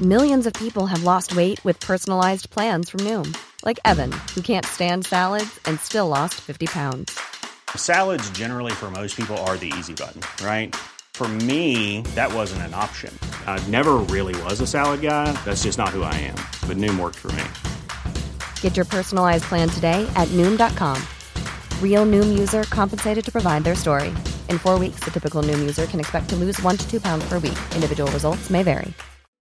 Millions of people have lost weight with personalized plans from Noom. Like Evan, who can't stand salads and still lost 50 pounds. Salads generally for most people are the easy button, right? For me, that wasn't an option. I never really was a salad guy. That's just not who I am. But Noom worked for me. Get your personalized plan today at Noom.com. Real Noom user compensated to provide their story. In 4 weeks, the typical Noom user can expect to lose 1 to 2 pounds per week. Individual results may vary.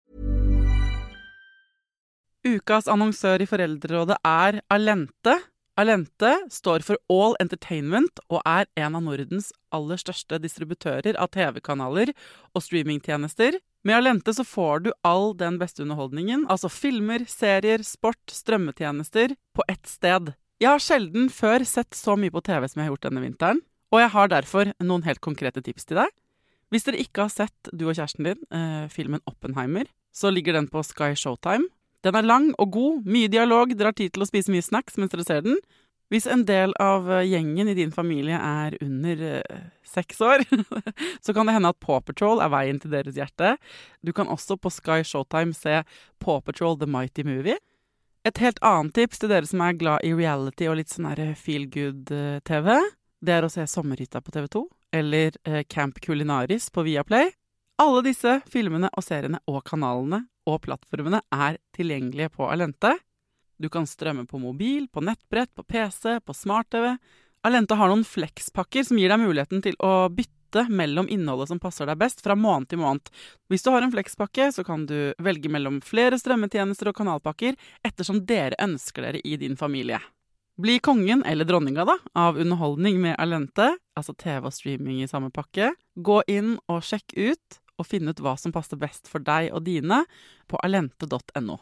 Ukas annonsør i Foreldrerådet Allente. Allente står for All Entertainment og en av Nordens aller største distributører av TV-kanaler og streamingtjenester. Med Allente så får du all den beste underholdningen, altså filmer, serier, sport, strømmetjenester, på ett sted. Jeg har sjelden før sett så mye på TV som jeg har gjort denne vinteren, og jeg har derfor noen helt konkrete tips til deg. Hvis dere ikke har sett, du og kjæresten din, filmen Oppenheimer, så ligger den på Sky Showtime. Den lang og god, mye dialog, dere har tid til å spise mye snacks mens dere ser den. Hvis en del av gjengen i din familie under 6 år, så kan det hende at Paw Patrol veien til deres hjerte. Du kan også på Sky Showtime se Paw Patrol The Mighty Movie. Et helt annet tips til dere som glad i reality og litt sånn feel-good-TV, det å se Sommerhytta på TV2, eller Camp Culinaris på Viaplay. Alle disse filmene og seriene og kanalene og plattformene tilgjengelige på Allente. Du kan strømme på mobil, på nettbrett, på PC, på smart-TV. Allente har noen flexpakker som gir deg muligheten til å bytte mellom innholdet som passer deg best fra måned til måned. Hvis du har en flexpakke, så kan du velge mellom flere strømmetjenester og kanalpakker ettersom dere ønsker dere i din familie. Bli kongen eller dronninga da, av underholdning med Allente, altså TV og streaming i samme pakke. Gå inn og sjekk ut og finne ut hva som passer best for deg og dine på allente.no.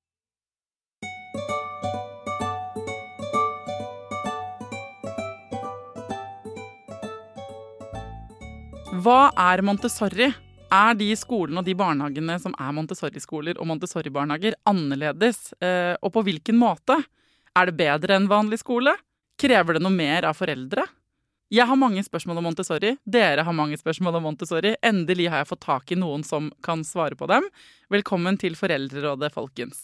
Hva Montessori? De skolene og de barnehagene som Montessori-skoler og Montessori-barnehager annerledes? Og på hvilken måte? Det bedre enn vanlig skole? Krever det noe mer av foreldre? Jeg har mange spørsmål om Montessori. Dere har mange spørsmål om Montessori. Endelig har jeg fått tak i noen som kan svare på dem. Velkommen til Foreldrerådet, folkens.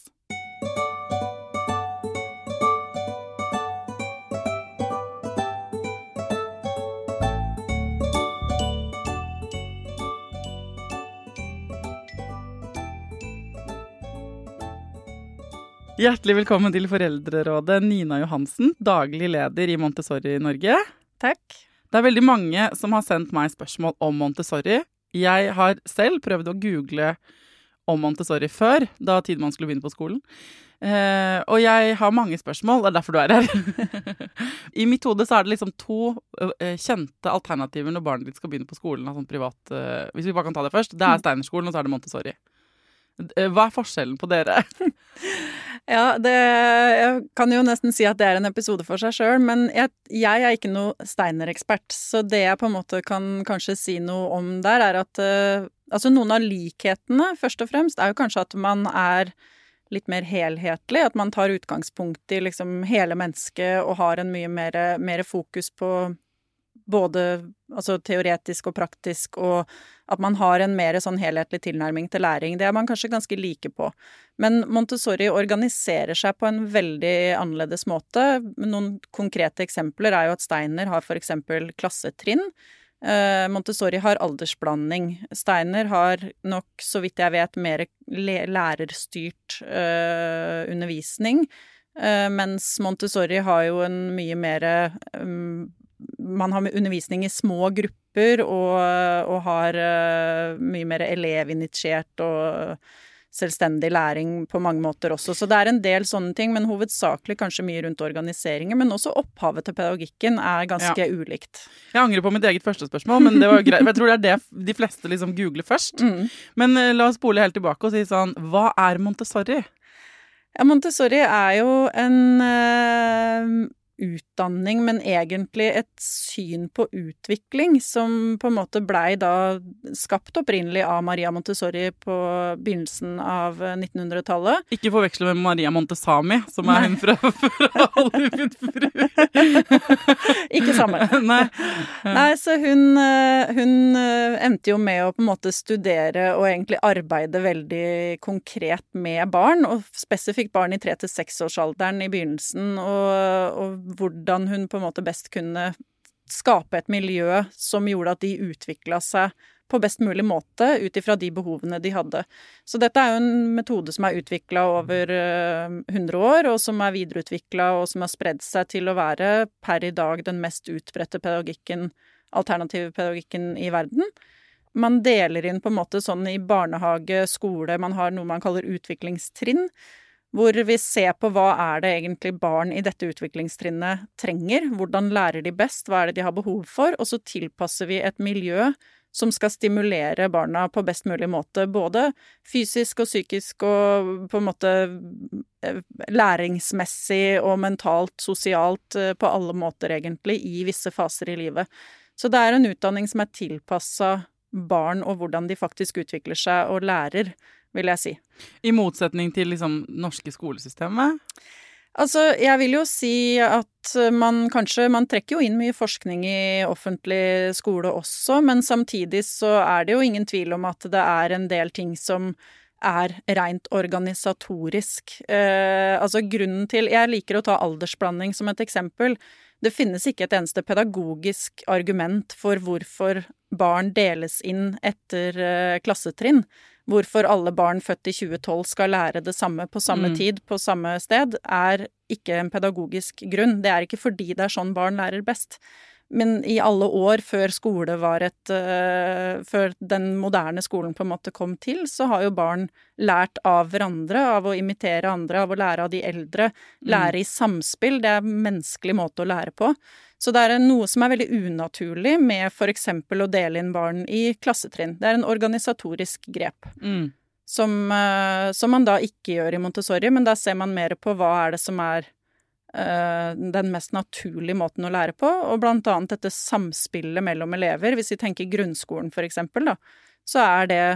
Hjertelig velkommen til Foreldrerådet, Nina Johansen, daglig leder i Montessori Norge. Takk. Det veldig mange som har sendt meg spørsmål om Montessori. Jeg har selv prøvd å google om Montessori før, da Tidmann skulle begynne på skolen. Og jeg har mange spørsmål, det derfor du her. I mitt hode så det liksom 2 kjente alternativer når barnet ditt skal begynne på skolen, sånn privat, hvis vi bare kan ta det først. Det Steinerskolen, og så det Montessori. Hva forskjellen på dere? Ja, jeg kan jo nesten si at det en episode for seg selv, men jeg ikke noe Steiner-ekspert, så det jeg på en måte kan kanskje si noe om der at altså noen av likhetene, først og fremst, jo kanskje at man litt mer helhetlig, at man tar utgangspunkt i liksom hele mennesket og har en mye mer fokus på både altså teoretisk og praktisk, og at man har en mer sånn helhetlig tilnærming til læring. Det man kanskje ganske like på. Men Montessori organiserer seg på en veldig annerledes måte. Noen konkrete eksempler jo at Steiner har for eksempel klassetrinn. Montessori har aldersblanding. Steiner har nok, så vidt jeg vet, mer lærerstyrt undervisning, mens Montessori har jo en mye mer man har undervisning i små grupper og har mye mer elevinitiert og selvstendig læring på mange måter også. Så det en del sånne ting, men hovedsakelig kanskje mye rundt organiseringen, men også opphavet til pedagogikken ganske ulikt. Jeg angrer på mitt eget første spørsmål, men det var greit. Jeg tror det de fleste liksom googler først. Men la oss spole helt tilbake og si sånn, hva Montessori? Ja, Montessori jo utdanning, men egentlig et syn på utvikling som på en måte blei da skapt opprinnelig av Maria Montessori på begynnelsen av 1900-tallet. Ikke forveksle med Maria Montesami, som hun fra Hollywood min fru. Ikke samme. Nei, så hun endte jo med å på en måte studere og egentlig arbeide veldig konkret med barn, og spesifikt barn i 3-6-årsalderen i begynnelsen, og hvordan hun på en måte best kunne skape et miljø som gjorde at de utviklet seg på best mulig måte ut ifra de behovene de hadde. Så dette jo en metode som utviklet over 100 år, og som videreutviklet og som har spredd seg til å være per i dag den mest utbredte pedagogikken, alternative pedagogikken i verden. Man deler inn på en måte sånn i barnehage, skole, man har noe man kaller utviklingstrinn, hvor vi ser på hva det egentlig barn i dette utviklingstrinnet trenger, hvordan lærer de best, hva det de har behov for, og så tilpasser vi et miljø som skal stimulere barna på best mulig måte, både fysisk og psykisk og på en måte læringsmessig og mentalt, sosialt, på alle måter egentlig, i visse faser i livet. Så det en utdanning som tilpasset barn og hvordan de faktisk utvikler seg og lærer, vil jeg si. I motsetning til liksom norske skolesystemet? Altså, jeg vil jo si at man trekker jo inn mye forskning i offentlig skole også, men samtidig så det jo ingen tvil om at det en del ting som rent organisatorisk. Altså grunnen til, jeg liker å ta aldersblanding som et eksempel. Det finnes ikke et eneste pedagogisk argument for hvorfor barn deles inn etter klassetrinn. Hvorfor alle barn født i 2012 skal lære det samme på samme tid, på samme sted, ikke en pedagogisk grunn. Det ikke fordi det sånn barn lærer best. Men i alle år før skole før den moderne skolen på en måte kom til, så har jo barn lært av hverandre, av å imitere andre, av å lære av de eldre, lære i samspill. Det en menneskelig måte å lære på. Så det noe som veldig unaturlig med for eksempel å dele inn barn i klassetrinn. Det en organisatorisk grep, som man da ikke gjør i Montessori, men da ser man mer på hva det som den mest naturlige måten å lære på, og blant annet dette samspillet mellom elever. Hvis vi tenker grunnskolen for eksempel, da, så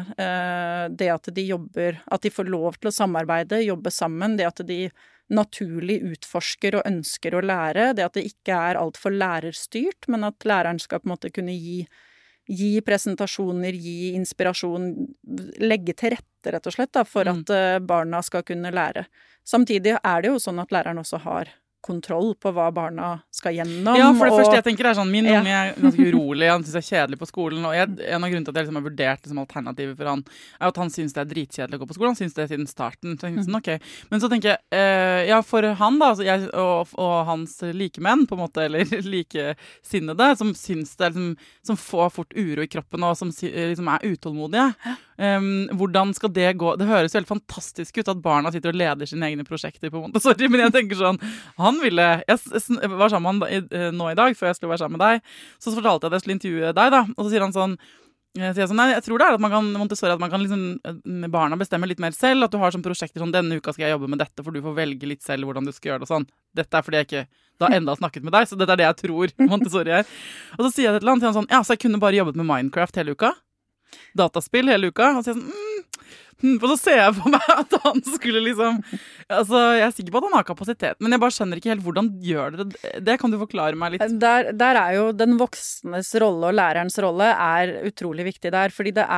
det at de jobber, at de får lov til å samarbeide, jobbe sammen, det at de naturlig utforsker og ønsker å lære, det at det ikke alt for lærerstyrt, men at læreren skal på en måte kunne gi presentasjoner, gi inspirasjon, legge til rette rett og slett da, for at barna skal kunne lære. Samtidig det jo sånn at læreren også har kontroll på hva barna skal gjennom. Ja, for det første jeg tenker sånn, min unge ganske urolig, han synes det kjedelig på skolen, og en av grunnen til at jeg liksom har vurdert liksom, alternativet for han, at han synes det dritkjedelig å gå på skolen, han synes det siden starten, så jeg synes sånn, ok. Men så tenker jeg, ja, for han da, altså, jeg, og hans likemenn, på en måte, eller likesinnede, som synes det liksom, som får fort uro i kroppen, og som liksom utålmodige. Hvordan skal det gå? Det høres jo helt fantastisk ut at barna sitter og leder sine egne prosjekter på Montessori, men jeg tenker sånn, jeg var sammen med han nå i dag, før jeg skulle være sammen med deg, så fortalte jeg at jeg skulle intervjue deg da, og så sier han sånn, nei, jeg tror det at man kan Montessori, at man kan liksom, barna bestemme litt mer selv, at du har sånn prosjekter sånn, denne uka skal jeg jobbe med dette, for du får velge litt selv hvordan du skal gjøre det og sånn. Dette fordi jeg ikke da enda snakket med deg, så dette det jeg tror Montessori Og så sier jeg det til han, sier han sånn, ja, så jeg kunne bare jobbet med Minecraft hele uka, dataspill hele uka, og så sier jeg sånn, for så ser jeg på meg at han skulle liksom, altså jeg sikker på at han har kapasitet, men jeg bare skjønner ikke helt hvordan gjør dere det kan du forklare meg litt. Der jo den voksnes rolle og lærerens rolle utrolig viktig der, fordi det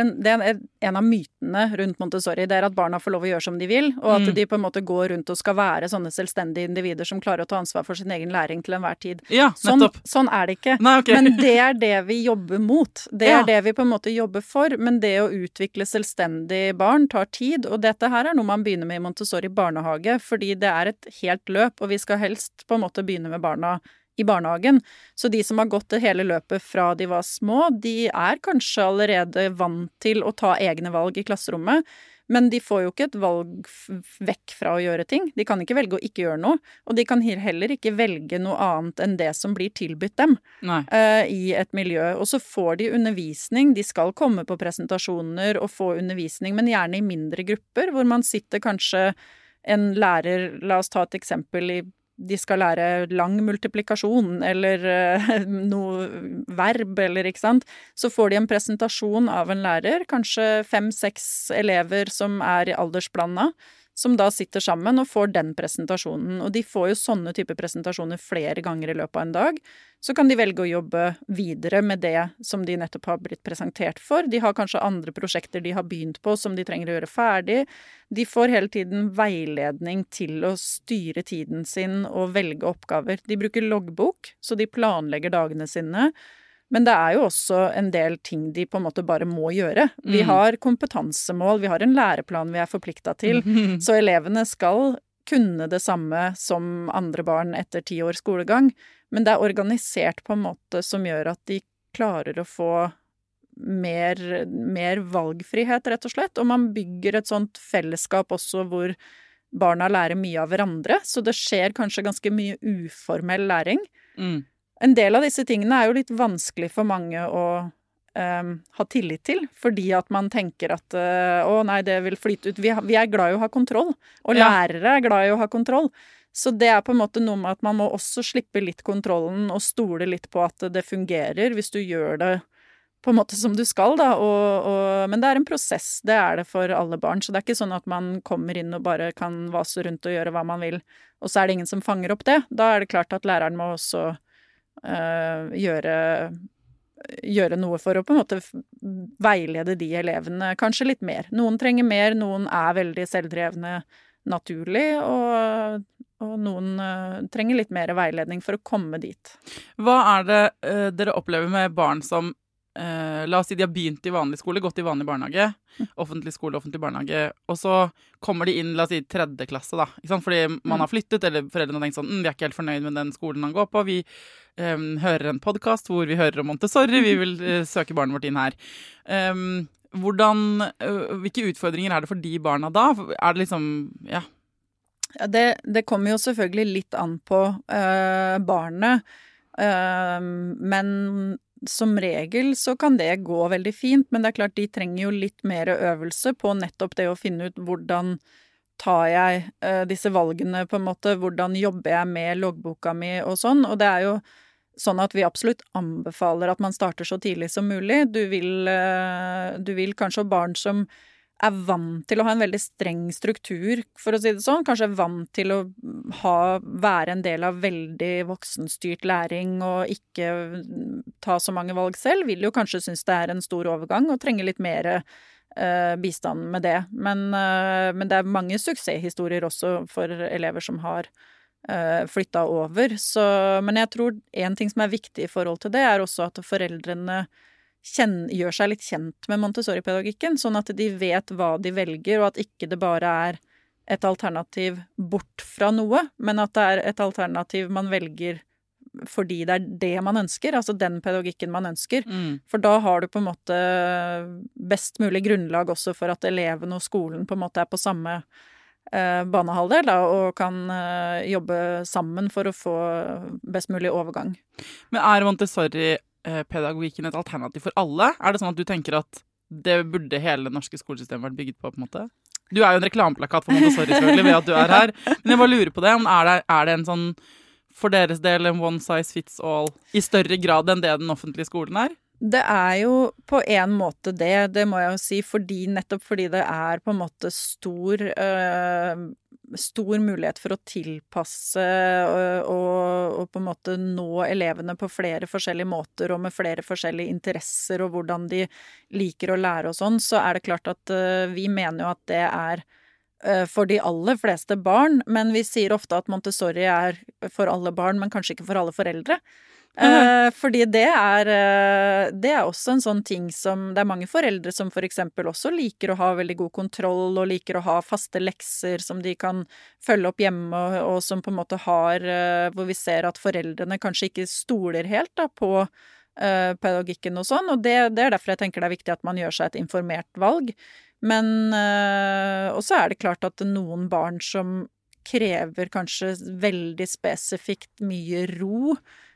en av mytene rundt Montessori, det at barna får lov å gjøre som de vil, og at de på en måte går rundt og skal være sånne selvstendige individer som klarer å ta ansvar for sin egen læring til enhver tid. Ja, nettopp. Sånn det ikke. Nei, okay. Men det det vi jobber mot. Det det vi på en måte jobber for, men det å utvikle selvstendig barn tar tid, og dette her noe man begynner med i Montessori barnehage, fordi det et helt løp, og vi skal helst på en måte begynne med barna i barnehagen. Så de som har gått det hele løpet fra de var små, de kanskje allerede vant til å ta egne valg i klasserommet, men de får jo ikke et valg vekk fra å gjøre ting. De kan ikke velge å ikke gjøre noe, og de kan heller ikke velge noe annet enn det som blir tilbudt dem i et miljø. Og så får de undervisning, de skal komme på presentasjoner og få undervisning, men gjerne i mindre grupper, hvor man sitter kanskje en lærer, la oss ta et eksempel i de skal lære lang multiplikasjon, eller noe verb, eller ikke sant, så får de en presentasjon av en lærer, kanskje 5-6 elever som i aldersblanda, som da sitter sammen og får den presentasjonen. Og de får jo sånne typer presentasjoner flere ganger i løpet av en dag. Så kan de velge å jobbe videre med det som de nettopp har blitt presentert for. De har kanskje andre prosjekter de har begynt på som de trenger å gjøre ferdig. De får hele tiden veiledning til å styre tiden sin og velge oppgaver. De bruker loggbok, så de planlegger dagene sine. Men det jo også en del ting de på en måte bare må gjøre. Vi har kompetansemål, vi har en læreplan vi forpliktet til, så elevene skal kunne det samme som andre barn etter 10 års skolegang, men det organisert på en måte som gjør at de klarer å få mer valgfrihet, rett og slett, og man bygger et sånt fellesskap også hvor barna lærer mye av hverandre, så det skjer kanskje ganske mye uformell læring. En del av disse tingene jo litt vanskelig for mange å ha tillit til, fordi at man tenker at å nei, det vil flyte ut. Vi glad i å ha kontroll, og lærere glad i å ha kontroll. Så det på en måte noe med at man må også slippe litt kontrollen og stole litt på at det fungerer hvis du gjør det på en måte som du skal, da. Men det en prosess, det det for alle barn. Så det ikke sånn at man kommer inn og bare kan vase rundt og gjøre hva man vil, og så det ingen som fanger opp det. Da det klart at læreren må også gjøre noe for å på en måte veilede de elevene kanskje litt mer. Noen trenger mer, noen veldig selvdrevne naturlig, og noen trenger litt mer veiledning for å komme dit. Hva det dere opplever med barn som la oss si de har begynt i vanlig skole, gått i vanlig barnehage, offentlig skole, offentlig barnehage, og så kommer de inn, la oss si, 3. klasse da, ikke sant? Fordi man har flyttet, eller foreldrene har tenkt sånn, vi ikke helt fornøyd med den skolen han går på, vi hører en podcast hvor vi hører om Montessori, vi vil søke barnet vårt inn her. Hvilke utfordringer det for de barna da? Det liksom, ja. Ja, det kommer jo selvfølgelig litt an på barnet, men som regel så kan det gå veldig fint, men det klart de trenger jo litt mer øvelse på nettopp det å finne ut hvordan tar jeg disse valgene på en måte, hvordan jobber jeg med loggboka mi og sånn, og det jo sånn at vi absolutt anbefaler at man starter så tidlig som mulig. Du vil kanskje ha barn som vant til å ha en veldig streng struktur, for å si det sånn. Kanskje vant til å være en del av veldig voksenstyrt læring og ikke ta så mange valg selv. Vil jo kanskje synes det en stor overgang og trenger litt mer bistand med det. Men det mange suksesshistorier også for elever som har flyttet over. Men jeg tror en ting som viktig i forhold til det også at foreldrene gjør seg litt kjent med Montessori-pedagogikken, sånn at de vet hva de velger, og at ikke det bare et alternativ bort fra noe, men at det et alternativ man velger fordi det det man ønsker, altså den pedagogikken man ønsker. For da har du på en måte best mulig grunnlag også for at eleven og skolen på en måte på samme banehalvdel da, og kan jobbe sammen for å få best mulig overgang. Men Montessori-pedagogikken et alternativ for alle? Det sånn at du tenker at det burde hele det norske skolesystemet vært bygget på en måte? Du jo en reklameplakat for Montessori selvfølgelig ved at du her, men jeg bare lurer på det, om det en sånn for deres del en one size fits all i større grad enn det den offentlige skolen Det jo på en måte det må jeg jo si, nettopp fordi det på en måte stor mulighet for å tilpasse og på en måte nå elevene på flere forskjellige måter og med flere forskjellige interesser og hvordan de liker å lære og sånn, så det klart at vi mener jo at det for de aller fleste barn, men vi sier ofte at Montessori for alle barn, men kanskje ikke for alle foreldre. Fordi det også en sånn ting som det mange foreldre som for eksempel også liker å ha veldig god kontroll og liker å ha faste lekser som de kan følge opp hjemme og som på en måte hvor vi ser at foreldrene kanskje ikke stoler helt da, på pedagogikken og sånn, og det derfor jeg tenker det viktig at man gjør seg et informert valg. Men også det klart at noen barn som krever kanskje veldig spesifikt mye ro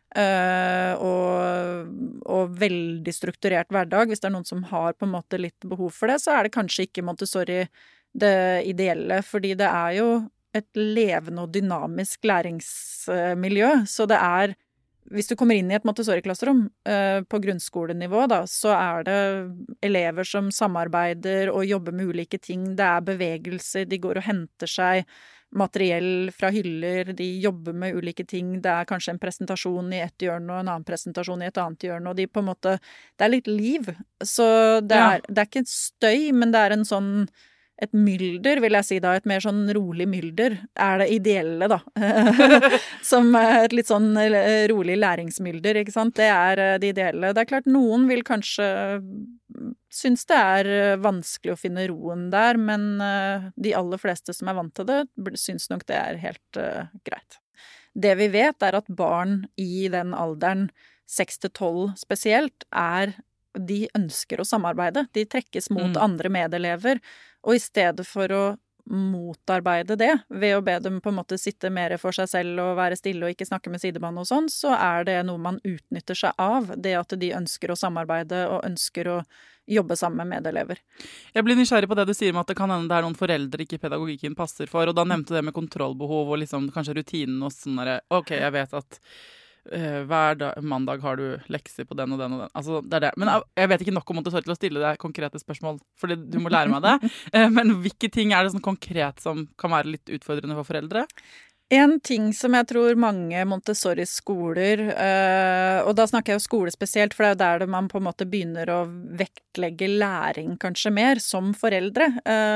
og veldig strukturert hverdag. Hvis det noen som har på en måte litt behov for det, så det kanskje ikke Montessori det ideelle, fordi det jo et levende og dynamisk læringsmiljø, så det hvis du kommer inn i et Montessori-klasserom på grunnskolenivå, da, så det elever som samarbeider og jobber med ulike ting. Det bevegelser, de går og henter seg materiell fra hyller, de jobber med ulike ting. Det kanskje en presentasjon i et hjørne og en annen presentasjon i et annet hjørne, og de på en måte, det litt liv. Så det det ikke en støy, men det en sånn et mylder, vil jeg si da, et mer sånn rolig mylder, det ideelle da, som et litt sånn rolig læringsmylder, ikke sant? Det det ideelle. Det klart, noen vil kanskje synes det vanskelig å finne roen der, men de aller fleste som vant til det, synes nok det helt greit. Det vi vet at barn i den alderen, 6-12 spesielt, de ønsker å samarbeide. De trekkes mot andre medelever, og i stedet for å motarbeide det, ved å be dem på en måte sitte mer for seg selv og være stille og ikke snakke med sidemann og sånn, så det noe man utnytter seg av, det at de ønsker å samarbeide og ønsker å jobbe sammen med medelever. Jeg blir nysgjerrig på det du sier med at det kan hende det noen foreldre ikke pedagogikken passer for, og da nevnte du det med kontrollbehov og liksom kanskje rutinen og sånn der, ok, jeg vet at hver mandag har du lekser på den og den og den. Altså, det. Men jeg vet ikke nok om Montessori til å stille deg konkrete spørsmål, fordi du må lære meg det. Men hvilke ting det sånn konkret som kan være litt utfordrende for foreldre? En ting som jeg tror mange Montessori-skoler, og da snakker jeg jo skole spesielt, for det der man på en måte begynner å vektlegge læring kanskje mer som foreldre.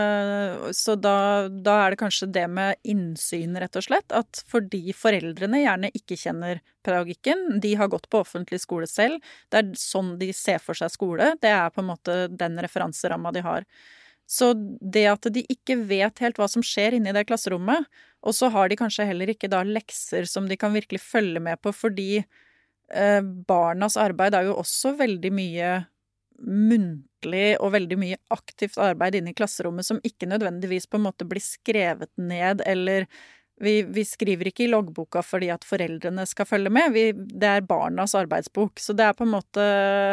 Så da det kanskje det med innsyn rett og slett, at fordi foreldrene gjerne ikke kjenner pedagogikken, de har gått på offentlig skole selv, det sånn de ser for seg skole, det på en måte den referanseramma de har. Så det at de ikke vet helt hva som skjer inne i det klasserommet, og så har de kanskje heller ikke da lekser som de kan virkelig følge med på, fordi barnas arbeid jo også veldig mye muntlig og veldig mye aktivt arbeid inne i klasserommet som ikke nødvendigvis på en måte blir skrevet ned, eller vi skriver ikke i loggboka fordi at foreldrene skal følge med, det barnas arbeidsbok. Så det på en måte,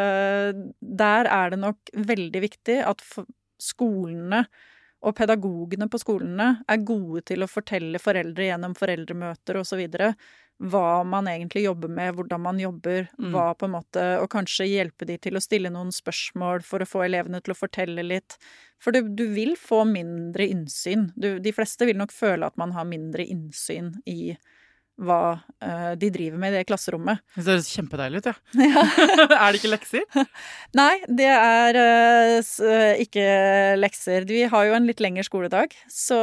der det nok veldig viktig at skolene og pedagogene på skolene gode til å fortelle foreldre gjennom foreldremøter og så videre, hva man egentlig jobber med, hvordan man jobber, hva på en måte, og kanskje hjelpe de til å stille noen spørsmål for å få elevene til å fortelle litt. For du vil få mindre innsyn. De fleste vil nok føle at man har mindre innsyn i hva de driver med i det klasserommet. Det høres kjempedeilig ut, ja. Ja. Det ikke lekser? Nei, det ikke lekser. Vi har jo en litt lengre skoledag, så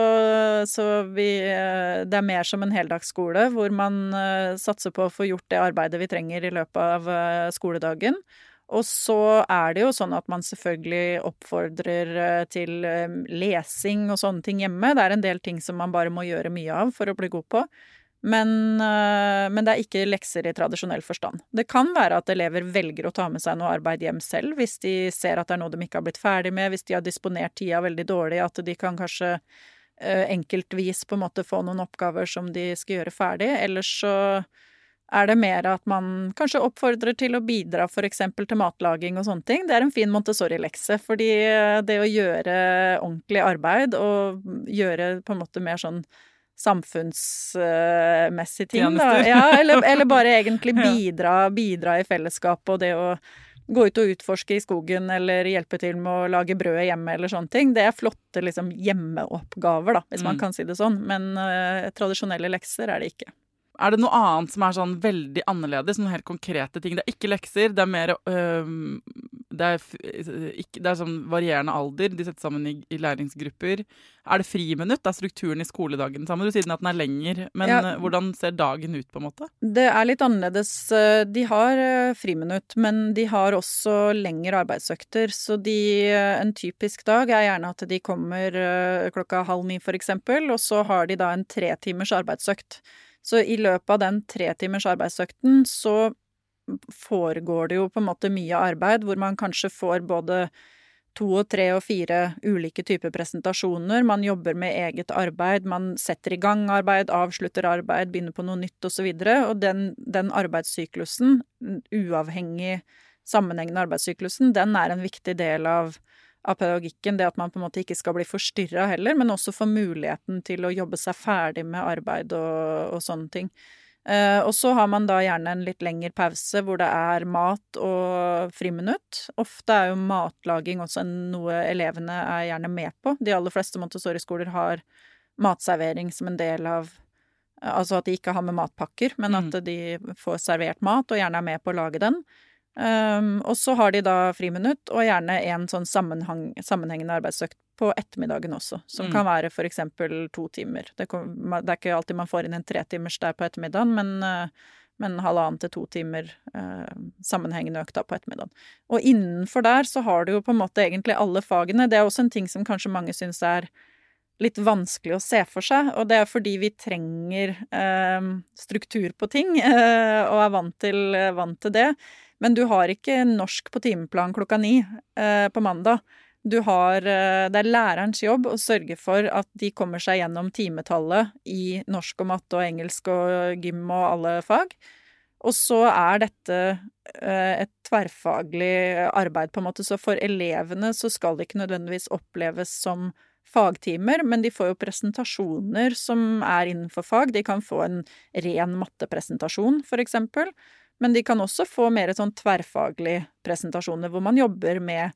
det mer som en heldagsskole, hvor man satser på å få gjort det arbeidet vi trenger i løpet av skoledagen. Og så det jo sånn at man selvfølgelig oppfordrer til lesing og sånne ting hjemme. Det en del ting som man bare må gjøre mye av for å bli god på. Men det ikke lekser i tradisjonell forstand. Det kan være at elever velger å ta med seg noe arbeid hjem selv, hvis de ser at det noe de ikke har blitt ferdig med, hvis de har disponert tida veldig dårlig, at de kan kanskje enkeltvis på en måte få noen oppgaver som de skal gjøre ferdig. Ellers så det mer at man kanskje oppfordrer til å bidra for eksempel til matlaging og sånne ting. Det en fin Montessori-lekse, fordi det å gjøre ordentlig arbeid og gjøre på en måte mer sånn samfunnsmessige ting, da. Ja, eller bare egentlig bidra i fellesskap, og det å gå ut og utforske i skogen, eller hjelpe til med å lage brød hjemme, eller sånne ting. Det flotte liksom hjemmeoppgaver, da, hvis man kan si det sånn. Men tradisjonelle lekser det ikke. Det noe annet som sånn veldig annerledes, noen helt konkrete ting? Det ikke lekser, det mer det sånn varierende alder, de setter sammen i læringsgrupper. Det friminutt? Det strukturen i skoledagen sammen? Du sier at den lenger, men hvordan ser dagen ut på en måte? Det litt annerledes. De har friminutt, men de har også lengre arbeidsøkter, så en typisk dag gjerne at de kommer 8:30 for eksempel, og så har de da en 3 timers arbeidsøkt. Så i løpet av den 3 timers arbeidsøkten så foregår det jo på en måte mye arbeid, hvor man kanskje får både 2, 3 og 4 ulike typer presentasjoner. Man jobber med eget arbeid, man setter i gang arbeid, avslutter arbeid, begynner på noe nytt og så videre. Og den arbeidssyklusen, uavhengig sammenhengende arbeidssyklusen, den en viktig del av av pedagogikken, det at man på en måte ikke skal bli forstyrret heller, men også få muligheten til å jobbe seg ferdig med arbeid og sånne ting. Og så har man da gjerne en litt lengre pause hvor det mat og friminutt. Ofte jo matlaging også noe elevene gjerne med på. De aller fleste Montessori-skoler har matservering som en del av, altså at de ikke har med matpakker, men at de får servert mat og gjerne med på å lage den. Og så har de da friminutt og gjerne en sånn sammenhengende arbeidsøkt på ettermiddagen også, som kan være for eksempel 2 timer. Det ikke alltid man får inn en 3 timers der på ettermiddagen, men 1,5 til 2 timer sammenhengende økt da på ettermiddagen. Og innenfor der så har du jo på en måte egentlig alle fagene. Det også en ting som kanskje mange synes litt vanskelig å se for seg, og det fordi vi trenger struktur på ting, og vant til det. Men du har ikke norsk på timeplan 9:00 på mandag. Det lærerens jobb å sørge for at de kommer seg gjennom timetallet i norsk og matte og engelsk og gym og alle fag. Og så dette et tverrfaglig arbeid på en måte, så for elevene så skal det ikke nødvendigvis oppleves som fagtimer, men de får jo presentasjoner som innenfor fag. De kan få en ren mattepresentasjon, for eksempel. Men de kan også få mer sånn tverrfaglige presentasjoner, hvor man jobber med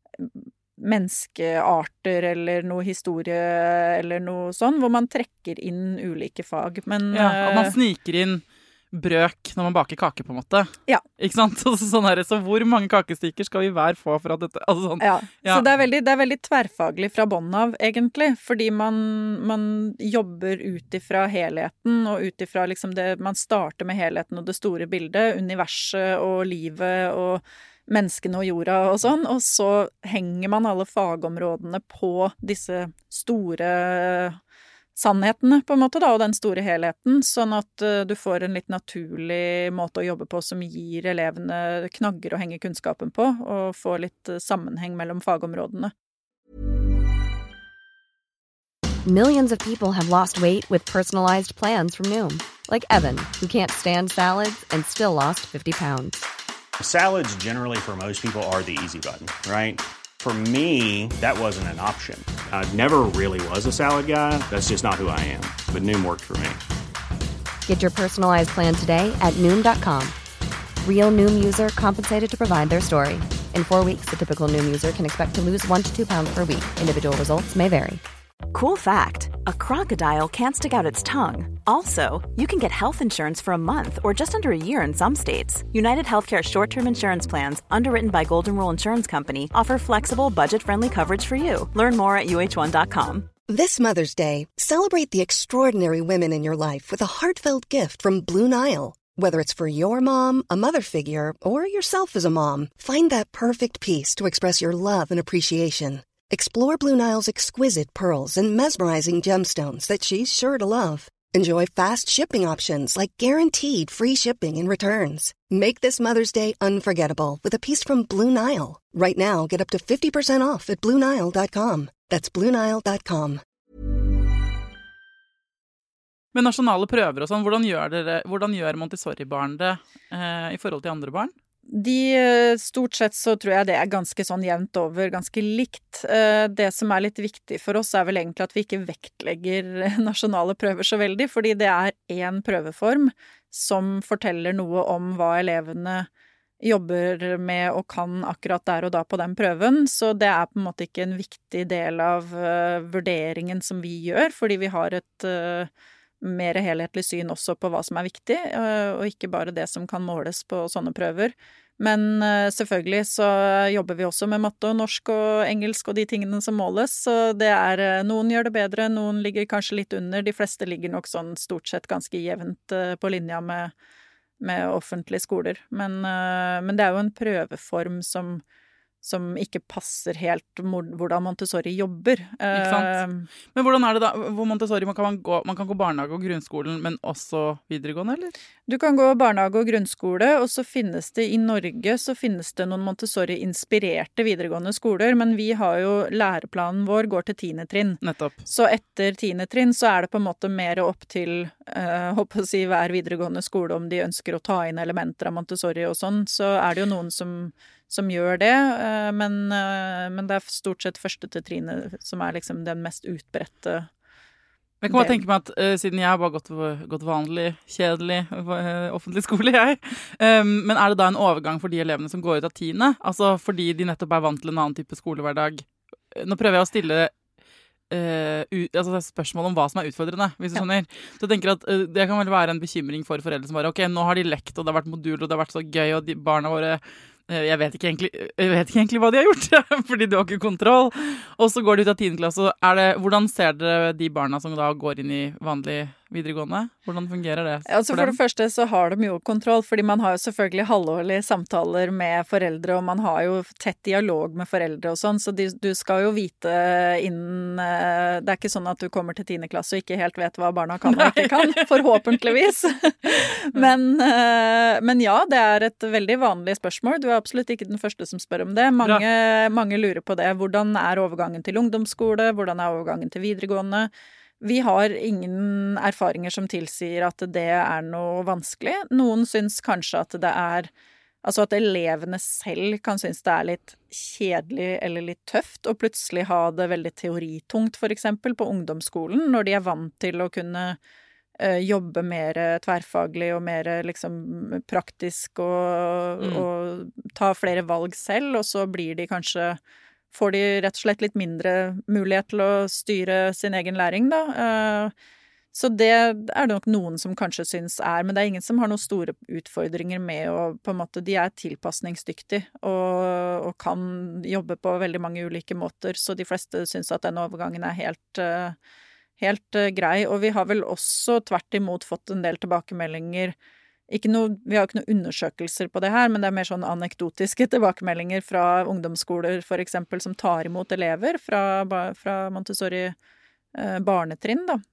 menneskearter eller noe historie eller noe sånn, hvor man trekker inn ulike fag. Men, at man sniker inn brøk når man baker kake, på en måte. Ja. Ikke sant? Så hvor mange kakestykker skal vi hver få for at dette... Altså sånn. Ja, så det veldig tverrfaglig fra bånn av, egentlig, fordi man jobber ut ifra helheten, og ut ifra liksom det, man starter med helheten og det store bildet, universet og livet og menneskene og jorda og sånn, og så henger man alle fagområdene på disse store sannhetene, på en måte, da, og den store helheten, sånn at du får en litt naturlig måte å jobbe på som gir elevene knagger å henge kunnskapen på, og får litt sammenheng mellom fagområdene. Millions of people have lost weight with personalized plans from Noom. Like Evan, who can't stand salads and still lost 50 pounds. Salads generally for most people are the easy button, right? For me, that wasn't an option. I never really was a salad guy. That's just not who I am. But Noom worked for me. Get your personalized plan today at Noom.com. Real Noom user compensated to provide their story. In 4 weeks, the typical Noom user can expect to lose 1 to 2 pounds per week. Individual results may vary. Cool fact, a crocodile can't stick out its tongue. Also, you can get health insurance for a month or just under a year in some states. United Healthcare short-term insurance plans, underwritten by Golden Rule Insurance Company, offer flexible, budget-friendly coverage for you. Learn more at uh1.com. This Mother's Day, celebrate the extraordinary women in your life with a heartfelt gift from Blue Nile. Whether it's for your mom, a mother figure, or yourself as a mom, find that perfect piece to express your love and appreciation. Explore Blue Nile's exquisite pearls and mesmerizing gemstones that she's sure to love. Enjoy fast shipping options like guaranteed free shipping and returns. Make this Mother's Day unforgettable with a piece from Blue Nile. Right now, get up to 50% off at BlueNile.com. That's BlueNile.com. Men nasjonale prøver og sånn, hvordan gjør Montessori-barn det i forhold til andre barn? Stort sett så tror jeg det ganske sånn jevnt over, ganske likt. Det som litt viktig for oss vel egentlig at vi ikke vektlegger nasjonale prøver så veldig, fordi det en prøveform som forteller noe om hva elevene jobber med og kan akkurat der og da på den prøven, så det på en måte ikke en viktig del av vurderingen som vi gjør, fordi vi har et mer helhetlig syn også på hva som viktig, og ikke bare det som kan måles på sånne prøver. Men selvfølgelig så jobber vi også med matte og norsk og engelsk og de tingene som måles, så det noen gjør det bedre, noen ligger kanskje litt under, de fleste ligger nok sånn stort sett ganske jevnt på linja med offentlige skoler. Men det jo en prøveform som ikke passer helt hvordan Montessori jobber. Ikke sant? Men hvordan det da? Hvor Montessori man kan gå barnehage og grunnskolen, men også videregående, eller? Du kan gå barnehage og grunnskole, og så finnes det i Norge noen Montessori-inspirerte videregående skoler, men vi har jo læreplanen vår går til 10. trinn. Nettopp. Så etter 10. trinn så det på en måte mer opp til håper å si hver videregående skole om de ønsker å ta inn elementer av Montessori og sånn, så det jo noen som som gjør det, men det er stort sett 1. til 3. som er liksom den mest utbredte. Jeg kan bare tenke meg at siden jeg har bare gått vanlig, kjedelig, offentlig skole, men er det da en overgang for de elevene som går ut av 10., altså fordi de nettopp er vant til en annen type skolehverdag? Nå prøver jeg å stille spørsmål om hva som er utfordrende, hvis du skjønner. Så jeg tenker at det kan vel være en bekymring for foreldre som bare, ok, nå har de lekt, og det har vært modul, og det har vært så gøy, og de barna våre, jeg vet ikke egentlig hva de har gjort, fordi du har ikke kontroll. Og så går de ut av 10. klasse, og hvordan ser dere de barna som da går inn i vanlig videregående? Hvordan fungerer det altså for det første så har de jo kontroll, fordi man har jo selvfølgelig halvårlige samtaler med foreldre, og man har jo tett dialog med foreldre og sånn, så du skal jo vite innen det er ikke sånn at du kommer til 10. klasse og ikke helt vet hva barna kan og ikke kan, forhåpentligvis. Men ja, det er et veldig vanlig spørsmål. Du er absolutt ikke den første som spør om det. Mange lurer på det. Hvordan er overgangen til ungdomsskole? Hvordan er overgangen til videregående? Vi har ingen erfaringer som tilsier at det er noe vanskelig. Noen syns kanskje at det er altså at elevene selv kan synes det er litt kjedelig eller litt tøft, og plutselig ha det veldig teoritungt, for eksempel, på ungdomsskolen, når de er vant til å kunne jobbe mer tverrfaglig og mer liksom praktisk og ta flere valg selv, og så blir de kanskje får de rett og slett litt mindre mulighet til å styre sin egen læring, da. Så det er det nok noen som kanskje syns men det er ingen som har noen store utfordringer med å på en måte, de er tilpasningsdyktige og kan jobbe på veldig mange ulike måter, så de fleste syns at denne overgangen er helt grei, og vi har vel også tvert imot fått en del tilbakemeldinger. Vi har ikke noen undersøkelser på det her, men det er mer sånn anekdotiske tilbakemeldinger fra ungdomsskoler, for eksempel, som tar imot elever fra Montessori barnetrinn, da.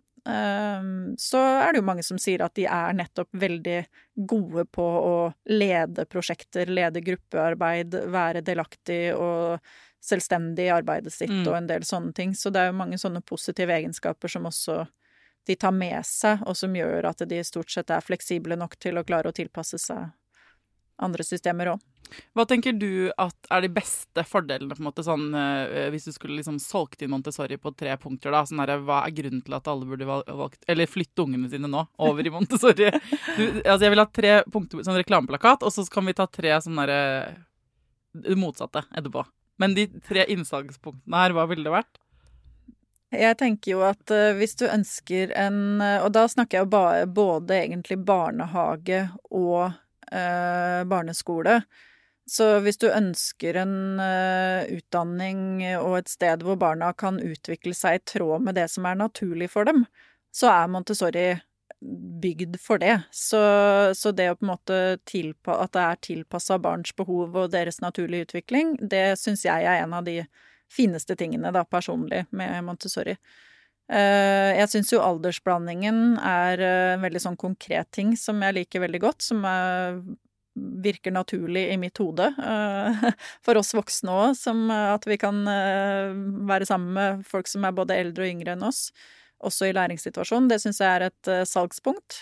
Så er det jo mange som sier at de er nettopp veldig gode på å lede prosjekter, lede gruppearbeid, være delaktig og selvstendig i arbeidet sitt og en del sånne ting. Så det er jo mange sånne positive egenskaper som også de tar med seg, og som gjør at de stort sett er fleksible nok til å klare å tilpasse seg andre systemer også. Hva tenker du at er de beste fordelene, på en måte, sånn, hvis du skulle liksom solgt inn Montessori på 3 punkter, da, sånn her, hva er grunnen til at alle burde valgt, eller flytte ungene sine nå, over i Montessori? Altså jeg vil ha 3 punkter, sånn reklameplakat, og så kan vi ta 3 sånn der, det motsatte etterpå. Men de 3 innsalgspunktene her, hva ville det vært? Jeg tenker jo at hvis du ønsker og da snakker jeg jo både egentlig barnehage og barneskole, så hvis du ønsker en utdanning og et sted hvor barna kan utvikle seg i tråd med det som er naturlig for dem, så er Montessori bygd for det. Så det å på en måte at det er tilpasset barns behov og deres naturlige utvikling, det synes jeg er en av de fineste tingene da, personlig, med Montessori. Jeg synes jo aldersblandingen er en veldig sånn konkret ting som jeg liker veldig godt, som virker naturlig i mitt hode. For oss voksne også, som at vi kan være sammen med folk som er både eldre og yngre enn oss, også i læringssituasjonen. Det synes jeg er et salgspunkt.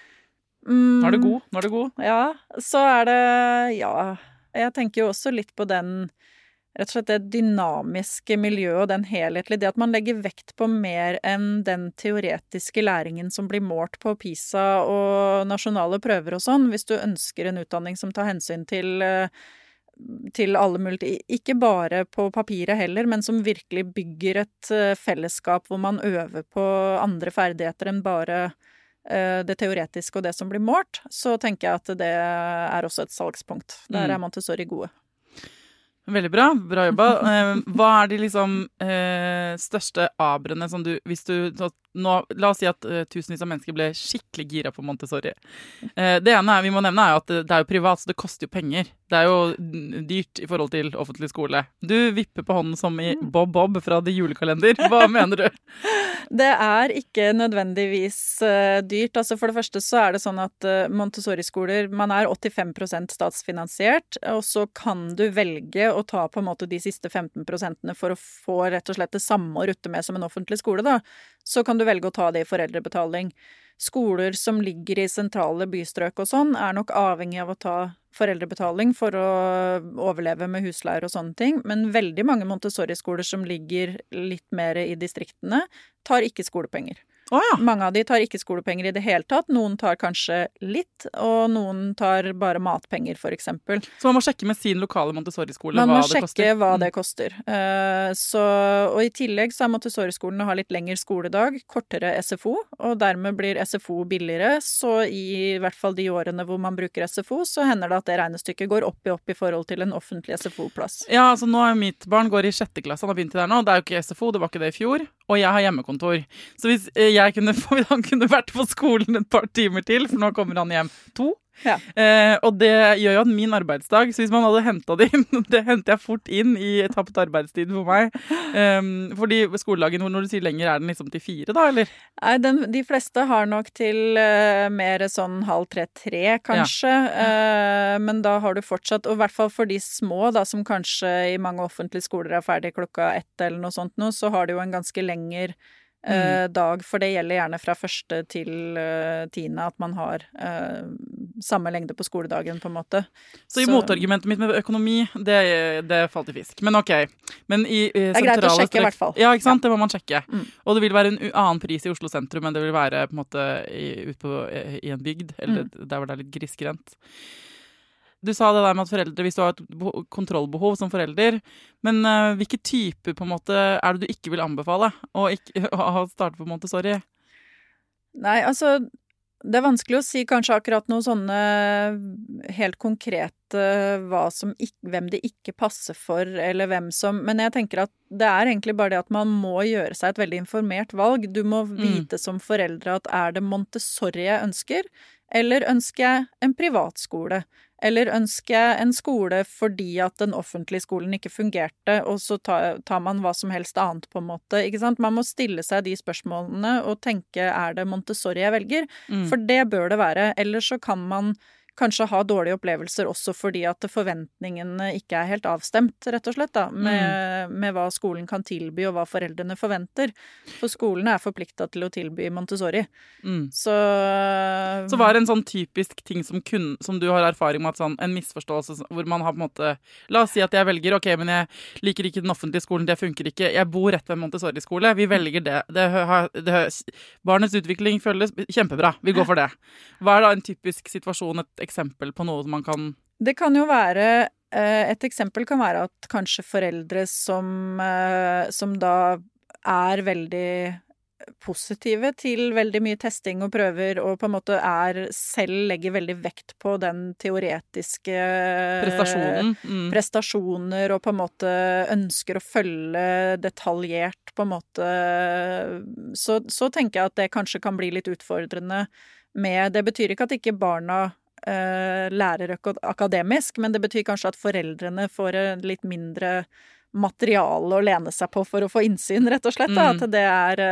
Nå er det god. Ja, så er det, jeg tenker jo også litt på den rett og slett det dynamiske miljøet og den helhetlige, det at man legger vekt på mer enn den teoretiske læringen som blir målt på PISA og nasjonale prøver og sånn, hvis du ønsker en utdanning som tar hensyn til alle mulige, ikke bare på papiret heller, men som virkelig bygger et fellesskap hvor man øver på andre ferdigheter enn bare det teoretiske og det som blir målt, så tenker jeg at det er også et salgspunkt. Der er Montessori gode. Veldig bra jobba. Hva er de liksom største abrene som nå, la oss si at tusenvis av mennesker ble skikkelig gira på Montessori. Det ene vi må nevne er jo at det er jo privat, så det koster jo penger. Det er jo dyrt i forhold til offentlig skole. Du vipper på hånden som i Bob fra The Julekalender. Hva mener du? Det er ikke nødvendigvis dyrt. Altså for det første så er det sånn at Montessori-skoler, man er 85% statsfinansiert, og så kan du velge å ta på en måte de siste 15% for å få rett og slett det samme å rutte med som en offentlig skole, da. Så kan du velge å ta det i foreldrebetaling. Skoler som ligger i sentrale bystrøk og sånn, er nok avhengig av å ta foreldrebetaling for å overleve med husleier og sånne ting, men veldig mange Montessori-skoler som ligger litt mer i distriktene, tar ikke skolepenger. Mange av de tar ikke skolepenger i det hele tatt. Noen tar kanskje litt, og noen tar bare matpenger, for eksempel. Så man må sjekke med sin lokale Montessori-skole hva det koster? Man må sjekke hva det koster. Og i tillegg så er Montessori-skolene har litt lengre skoledag, kortere SFO, og dermed blir SFO billigere. Så i hvert fall de årene hvor man bruker SFO, så hender det at det regnestykket går opp i forhold til en offentlig SFO-plass. Ja, altså nå er mitt barn går i 6. klasse, han har begynt i der nå. Det er jo ikke SFO, det var ikke det i fjor. Og jeg har hjemmekontor. Så hvis han kunne vært på skolen et par timer til, for nå kommer han hjem 2. Ja. Og det gjør jo at min arbeidsdag, så hvis man hadde hentet det inn, det henter jeg fort inn i tapt arbeidstid for meg. Fordi skoledagen, når du sier lenger, er den liksom til 4 da, eller? Nei, de fleste har nok til mer sånn 2:30-3 kanskje, men da har du fortsatt, og i hvert fall for de små da, som kanskje i mange offentlige skoler er ferdig 1:00 eller noe sånt nå, så har det jo en ganske lengre dag, for det gjelder gjerne fra 1. til 10. at man har samme lengde på skoledagen på en måte. Så i motargumentet mitt med økonomi, det falt i fisk. Men ok. Men i det er greit å sjekke i hvert fall. Ja, ikke sant? Det må man sjekke. Og det vil være en annen pris i Oslo sentrum, men det vil være på en måte i en bygd, eller der hvor det er litt grisgrendt. Du sa det der med at foreldre, hvis du har et kontrollbehov som forelder, men hvilke typer på en måte er det du ikke vil anbefale å starte på Montessori? Nei, altså, det er vanskelig å si kanskje akkurat noe sånne helt konkrete hvem det ikke passer for, eller hvem som, men jeg tenker at det er egentlig bare det at man må gjøre seg et veldig informert valg. Du må vite som foreldre at er det Montessori jeg ønsker, eller ønsker jeg en privatskole? Eller ønsker jeg en skole fordi at den offentlige skolen ikke fungerte, og så tar man hva som helst annet på en måte, ikke sant? Man må stille seg de spørsmålene og tenke, er det Montessori jeg velger? For det bør det være, ellers så kan man kanskje ha dårlige opplevelser også fordi at forventningene ikke er helt avstemt, rett og slett, da, med hva skolen kan tilby og hva foreldrene forventer. For skolene er forpliktet til å tilby Montessori. Så hva er en sånn typisk ting som du har erfaring med, at sånn, en misforståelse hvor man har på en måte, la oss si at jeg velger, ok, men jeg liker ikke den offentlige skolen, det funker ikke, jeg bor rett ved en Montessori-skole, vi velger barnets utvikling føles kjempebra, vi går for det. Hva er da en typisk situasjon, et eksempel på noe som man kan... Det kan jo være, et eksempel kan være at kanskje foreldre som da er veldig positive til veldig mye testing og prøver, og på en måte selv legger veldig vekt på den teoretiske prestasjoner, og på en måte ønsker å følge detaljert på en måte, så tenker jeg at det kanskje kan bli litt utfordrende med, det betyr ikke at ikke barna lærer akademisk, men det betyr kanskje at foreldrene får litt mindre materiale å lene seg på for å få innsyn, rett og slett. Da, at det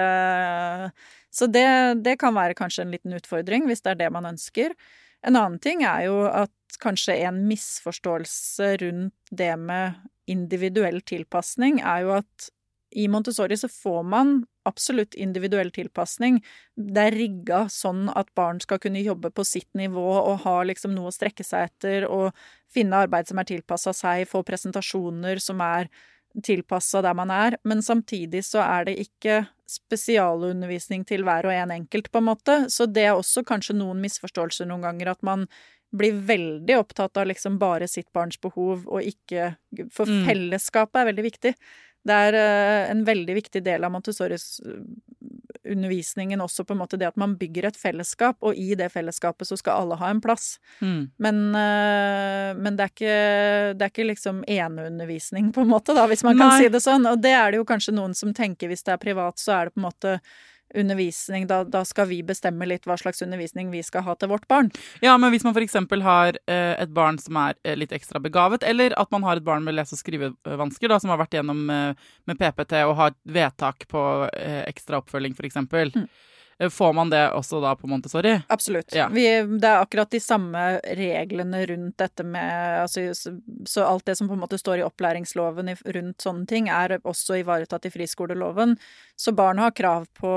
så det kan være kanskje en liten utfordring, hvis det er det man ønsker. En annen ting er jo at kanskje en misforståelse rundt det med individuell tilpasning er jo at i Montessori så får man absolutt individuell tilpasning. Det er rigget sånn at barn skal kunne jobbe på sitt nivå og ha liksom noe å strekke seg etter og finne arbeid som er tilpasset seg, få presentasjoner som er tilpasset der man er, men samtidig så er det ikke spesialundervisning til hver og en enkelt på en måte, så det er også kanskje noen misforståelser noen ganger at man blir veldig opptatt av liksom bare sitt barns behov og ikke, for fellesskapet er veldig viktig. Det er en veldig viktig del av Montessoris undervisningen også på en måte det at man bygger et fellesskap, og i det fellesskapet så skal alle ha en plass. Men det er ikke liksom eneundervisning på en måte da, hvis man kan si det sånn. Og det er det jo kanskje noen som tenker hvis det er privat, så er det på en måte undervisning, da skal vi bestemme litt hva slags undervisning vi skal ha til vårt barn. Ja, men hvis man for eksempel har et barn som er litt ekstra begavet, eller at man har et barn med lese- og skrivevansker, da, som har vært gjennom med PPT og har et vedtak på ekstra oppfølging for eksempel. Får man det også da på Montessori? Absolutt. Ja. Det akkurat de samme reglene rundt dette med så alt det som på en måte står i opplæringsloven rundt sånne ting, også ivaretatt i friskoleloven. Så barn har krav på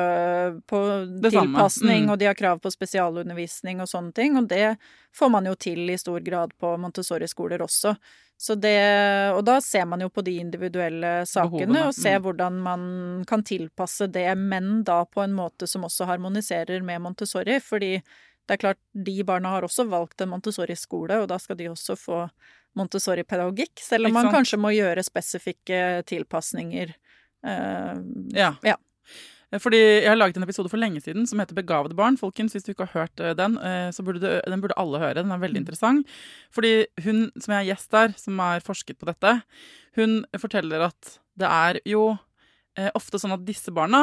tilpasning, og de har krav på spesialundervisning og sånne ting, og det får man jo til i stor grad på Montessori-skoler også. Og da ser man jo på de individuelle sakene og ser hvordan man kan tilpasse det, men da på en måte som også harmoniserer med Montessori, fordi det klart, de barna har også valgt en Montessori-skole, og da skal de også få Montessori-pedagogikk, selv om man kanskje må gjøre spesifikke tilpasninger. Ja. Fordi jeg har laget en episode for lenge siden som heter Begavede barn. Folkens, hvis du ikke har hørt den, så den burde alle høre. Den veldig interessant. Fordi hun som jeg gjest der, som har forsket på dette, hun forteller at det jo ofte sånn at disse barna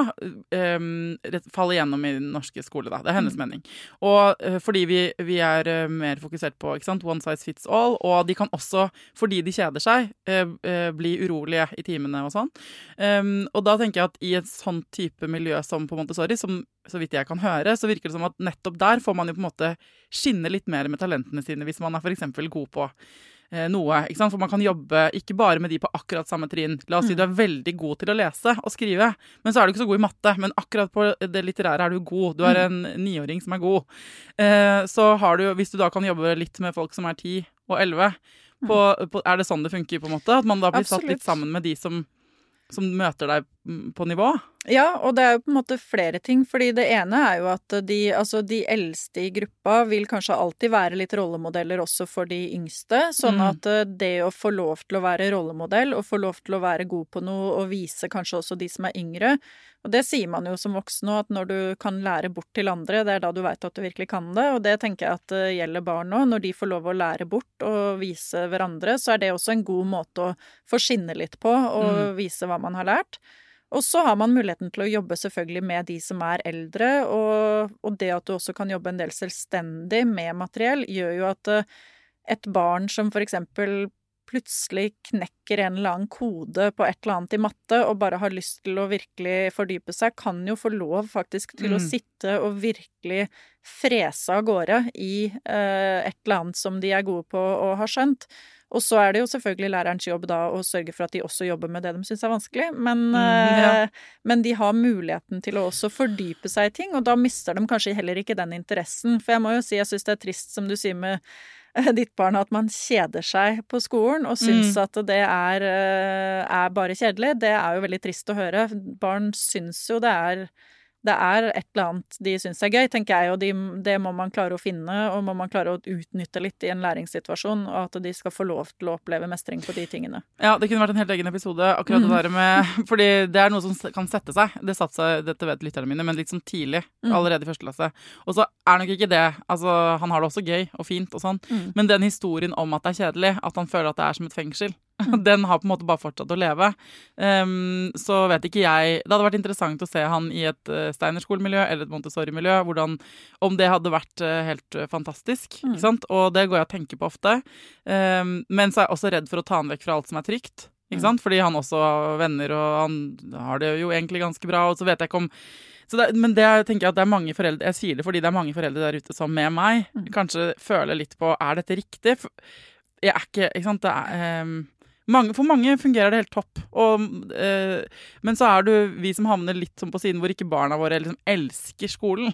faller gjennom i den norske skole, da. Det hennes mening. Og fordi vi mer fokusert på, ikke sant, one size fits all, og de kan også, fordi de kjeder seg, bli urolige i timene og sånn. Og da tenker jeg at i et sånn type miljø som på Montessori, som så vidt jeg kan høre, så virker det som at nettopp der får man jo på en måte skinne litt mer med talentene sine, hvis man for eksempel god på noe, ikke sant? For man kan jobbe ikke bare med de på akkurat samme trinn. La oss si du veldig god til å lese og skrive, men så du ikke så god i matte, men akkurat på det litterære du god. Du en 9-åring som god. Så har du, hvis du da kan jobbe litt med folk som 10 og 11, det sånn det funker på en måte? At man da blir satt litt sammen med de som møter deg på nivå? Ja, og det jo på en måte flere ting, fordi det ene jo at de eldste i gruppa vil kanskje alltid være litt rollemodeller også for de yngste, sånn at det å få lov til å være rollemodell, og få lov til å være god på noe, og vise kanskje også de som yngre, og det sier man jo som voksen nå, at når du kan lære bort til andre, det da du vet at du virkelig kan det, og det tenker jeg at det gjelder barn nå, når de får lov å lære bort og vise hverandre, så det også en god måte å få skinne litt på, og vise hva man har lært. Og så har man muligheten til å jobbe selvfølgelig med de som eldre, og det at du også kan jobbe en del selvstendig med materiell, gjør jo at et barn som for eksempel plutselig knekker en eller annen kode på et eller annet i matte, og bare har lyst til å virkelig fordype seg, kan jo få lov faktisk til å sitte og virkelig frese av gårde i et eller annet som de gode på og har skjønt. Og så det jo selvfølgelig lærerens jobb da å sørge for at de også jobber med det de synes vanskelig, men de har muligheten til å også fordype seg i ting, og da mister de kanskje heller ikke den interessen. For jeg må jo si, jeg synes det trist, som du sier med ditt barn, at man kjeder seg på skolen og synes at det bare kjedelig. Det jo veldig trist å høre. Barn synes jo det et eller annet de synes gøy, tenker jeg, og det må man klare å finne, og må man klare å utnytte litt i en læringssituasjon, og at de skal få lov til å oppleve mestring på de tingene. Ja, det kunne vært en helt egen episode, akkurat det der med, fordi det noe som kan sette seg, det satte seg, dette vet lytterne mine, men litt sånn tidlig, allerede i første klasse. Og så nok ikke det, altså han har det også gøy og fint og sånn, men den historien om at det kjedelig, at han føler at det som et fengsel, den har på en måte bare fortsatt å leve. Så vet ikke jeg, det hadde vært interessant å se han i et Steiner-skolemiljø eller et Montessori-miljø, om det hadde vært helt fantastisk, ikke sant? Og det går jeg og tenker på ofte. Men så jeg også redd for å ta han vekk fra alt som trygt, ikke sant? Fordi han også har venner, og han har det jo egentlig ganske bra, og så vet jeg ikke om men det tenker jeg at det mange foreldre, jeg sier det fordi det mange foreldre der ute som med meg, kanskje føler litt på, dette riktig? Jeg ikke sant, for mange fungerer det helt topp, men så det vi som havner litt sånn på siden hvor ikke barna våre liksom elsker skolen.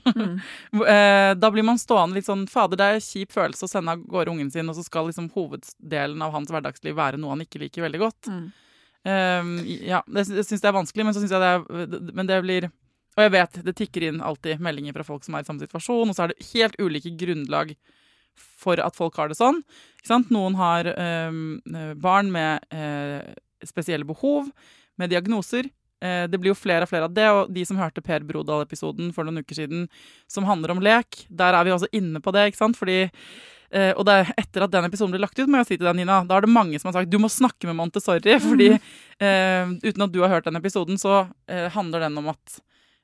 Da blir man stående litt sånn, fader, det en kjip følelse å sende av gårde ungen sin, og så skal liksom hoveddelen av hans hverdagsliv være noe han ikke liker veldig godt. Ja, det synes jeg vanskelig, men så synes jeg men det blir, og jeg vet, det tikker inn alltid meldinger fra folk som i samme situasjon, og så det helt ulike grunnlag for at folk har det sånn, ikke sant? Noen har barn med spesielle behov, med diagnoser. Det blir jo flere og flere av det, og de som hørte Per Brodal-episoden for noen uker siden, som handler om lek, der vi også inne på det, ikke sant? Fordi, og det etter at den episoden ble lagt ut, må jeg si til deg, Nina, da det mange som har sagt, du må snakke med Montessori, fordi uten at du har hørt den episoden, så handler den om at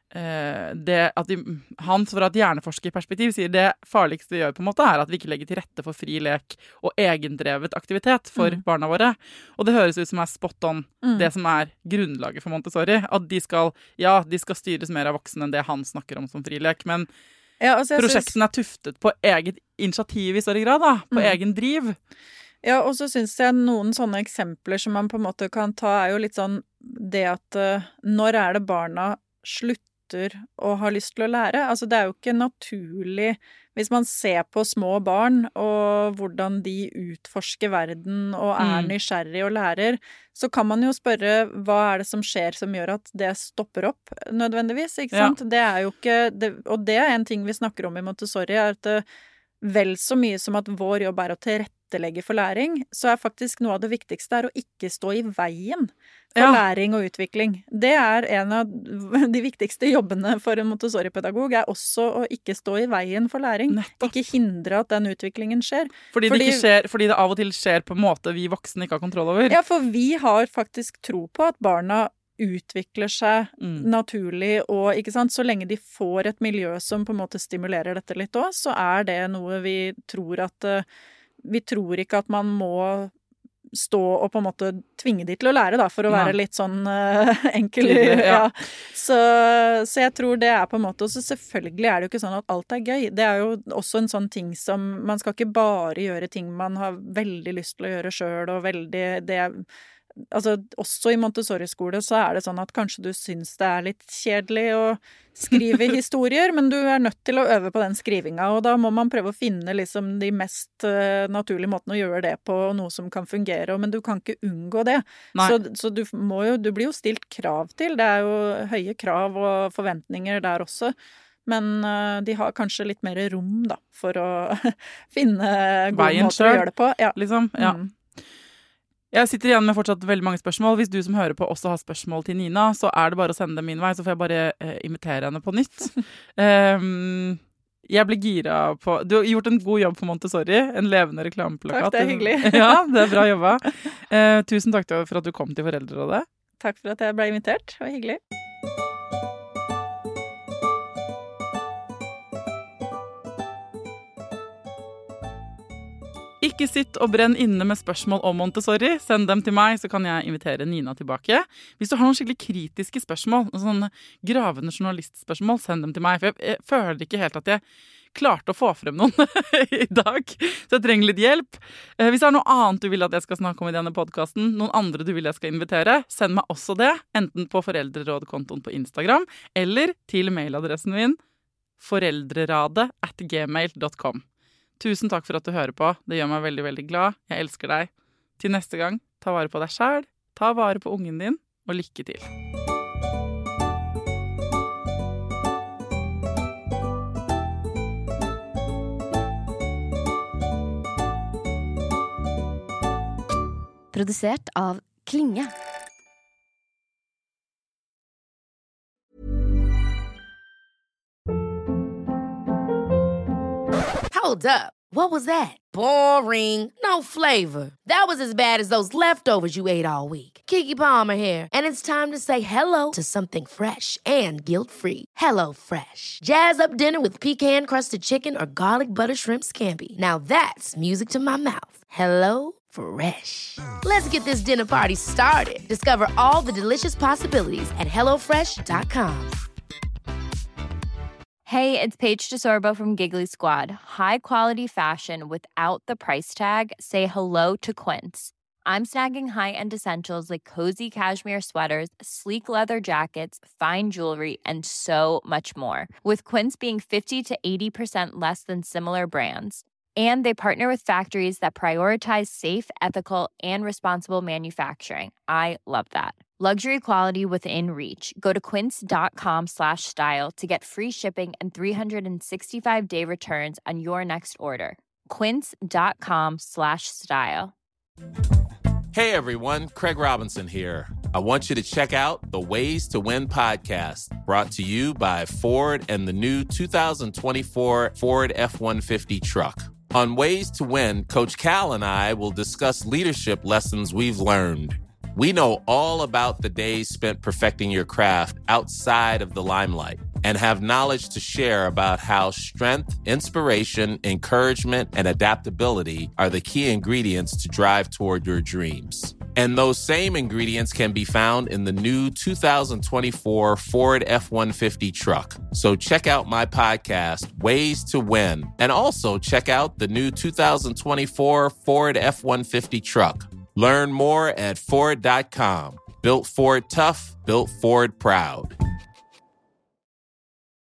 han fra et hjerneforskerperspektiv sier det farligste vi gjør på en måte er at vi ikke legger til rette for fri lek og egendrevet aktivitet for barna våre. Og det høres ut som er spot on det som er grunnlaget for Montessori. At de skal styres mer av voksne enn det han snakker om som fri lek. Men prosjektene er tuftet på eget initiativ i større grad, da, på egen driv. Ja, og så synes jeg noen sånne eksempler som man på en måte kan ta, er jo litt sånn det at når er det barna slutter og har lyst til å lære? Altså det er jo ikke naturlig, hvis man ser på små barn og hvordan de utforsker verden og er nysgjerrig og lærer, så kan man jo spørre hva er det som skjer som gjør at det stopper opp nødvendigvis, ikke sant? Det er jo ikke, og det er en ting vi snakker om i Montessori, er at vel så mye som at vår jobb er å tilrettelegge for læring, så er faktisk noe av det viktigste er å ikke stå i veien for læring og utvikling. Det er en av de viktigste jobbene for en Montessori-pedagog, er også å ikke stå i veien for læring. Nettopp. Ikke hindre at den utviklingen skjer. Fordi det av og til skjer på en måte vi voksne ikke har kontroll over. Ja, for vi har faktisk tro på at barna utvikler seg naturlig, og ikke sant, så lenge de får et miljø som på en måte stimulerer dette litt også, så er det noe vi tror at vi tror ikke at man må stå og på en måte tvinge de til å lære, da, for å være litt sånn enkel. Så jeg tror det er på en måte, og så selvfølgelig er det jo ikke sånn at alt er gøy. Det er jo også en sånn ting som, man skal ikke bare gjøre ting man har veldig lyst til å gjøre selv, og altså også i Montessori-skole så er det sånn at kanskje du synes det er litt kjedelig å skrive historier, men du er nødt til å øve på den skrivinga, og da må man prøve å finne liksom de mest naturlige måtene å gjøre det på, noe som kan fungere, men du kan ikke unngå det. Så du blir jo stilt krav til, det er jo høye krav og forventninger der også, men de har kanskje litt mer rom da, for å finne gode måter å gjøre det på. Liksom, Jeg sitter igjen med fortsatt veldig mange spørsmål. Hvis du som hører på også har spørsmål til Nina, så er det bare å sende dem min vei, så får jeg bare invitere henne på nytt. Jeg ble gira på... Du har gjort en god jobb på Montessori, en levende reklameplakat. Takk, det er hyggelig. Ja, det er bra jobba. Tusen takk for at du kom til Foreldrerådet. Takk for at jeg ble invitert, det var hyggelig. Ikke sitt og brenn inne med spørsmål om Montessori. Send dem til meg, så kan jeg invitere Nina tilbake. Hvis du har noen skikkelig kritiske spørsmål, noen sånne gravende journalistspørsmål, send dem til meg. For jeg føler ikke helt at jeg klarte å få frem noen i dag, så jeg trenger litt hjelp. Hvis det er noe annet du vil at jeg skal snakke om i denne podcasten, noen andre du vil jeg skal invitere, send meg også det, enten på Foreldrerådet-kontoen på Instagram, eller til mailadressen min, foreldreradet@gmail.com. Tusen takk for at du hører på. Det gjør meg veldig, veldig glad. Jeg elsker deg. Til neste gang, ta vare på deg selv, ta vare på ungen din, og lykke til. Produsert av Klinge. Hold up. What was that? Boring. No flavor. That was as bad as those leftovers you ate all week. Keke Palmer here, and it's time to say hello to something fresh and guilt-free. Hello Fresh. Jazz up dinner with pecan-crusted chicken or garlic butter shrimp scampi. Now that's music to my mouth. Hello Fresh. Let's get this dinner party started. Discover all the delicious possibilities at HelloFresh.com. Hey, it's Paige DeSorbo from Giggly Squad. High quality fashion without the price tag. Say hello to Quince. I'm snagging high-end essentials like cozy cashmere sweaters, sleek leather jackets, fine jewelry, and so much more. With Quince being 50 to 80% less than similar brands. And they partner with factories that prioritize safe, ethical, and responsible manufacturing. I love that. Luxury quality within reach. Go to quince.com/style to get free shipping and 365-day returns on your next order. Quince.com/style. Hey everyone, Craig Robinson here. I want you to check out the Ways to Win podcast, brought to you by Ford and the new 2024 Ford F-150 truck. On Ways to Win, Coach Cal and I will discuss leadership lessons we've learned. We know all about the days spent perfecting your craft outside of the limelight and have knowledge to share about how strength, inspiration, encouragement, and adaptability are the key ingredients to drive toward your dreams. And those same ingredients can be found in the new 2024 Ford F-150 truck. So check out my podcast, Ways to Win, and also check out the new 2024 Ford F-150 truck. Learn more at Ford.com. Built Ford tough, built Ford proud.